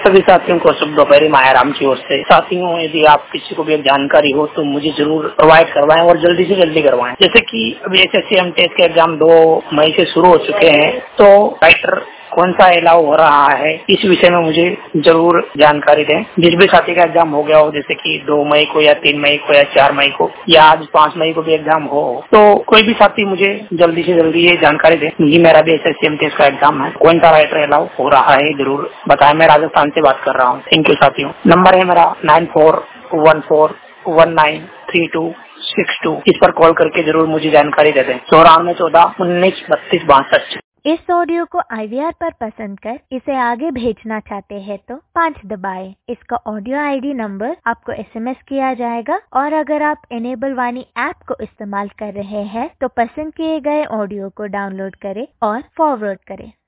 सभी साथियों को शुभ दोपहर मायाराम की ओर से। साथियों, यदि आप किसी को भी जानकारी हो तो मुझे जरूर प्रोवाइड करवाएं और जल्दी से जल्दी करवाएं। जैसे कि अभी एसएससी एमटीएस के एग्जाम 2 मई से शुरू हो चुके हैं, तो राइटर कौन सा अलाउ हो रहा है, इस विषय में मुझे जरूर जानकारी दें। जिस भी साथी का एग्जाम हो गया हो, जैसे कि 2 मई को या 3 मई को या 4 मई को या आज 5 मई को भी एग्जाम हो, तो कोई भी साथी मुझे जल्दी से जल्दी ये जानकारी दें कि मेरा भी एसएससी एमटीएस का एग्जाम है, कौन सा राइटर अलाउ हो रहा है, जरूर बताएं। मैं राजस्थान से बात कर रहा हूँ। थैंक यू साथियों। नंबर है मेरा 9414193262। इस पर कॉल करके जरूर मुझे जानकारी दे दें। 9414193262। इस ऑडियो को IVR पर पसंद कर इसे आगे भेजना चाहते हैं तो 5 दबाएं। इसका ऑडियो ID नंबर आपको SMS किया जाएगा और अगर आप इनेबल वाणी ऐप को इस्तेमाल कर रहे हैं तो पसंद किए गए ऑडियो को डाउनलोड करें और फॉरवर्ड करें।